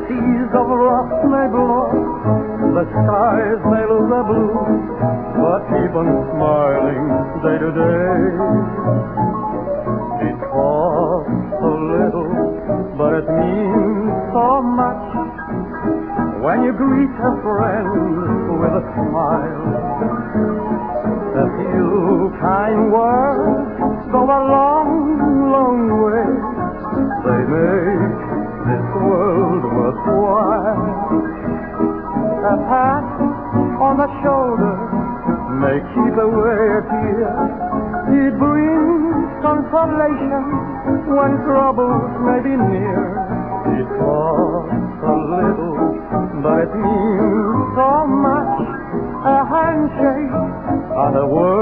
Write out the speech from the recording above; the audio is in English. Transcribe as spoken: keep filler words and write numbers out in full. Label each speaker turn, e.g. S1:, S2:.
S1: seas of wrath may blow, the skies may lose their blue, but keep on smiling day to day. It costs a little, but it means so much when you greet a friend with a smile. A few kind words go a long, long way. They make this world worthwhile. A pat on the shoulder may keep away a tear. It brings consolation when troubles may be near. It costs a little, but it means so much. A handshake and a word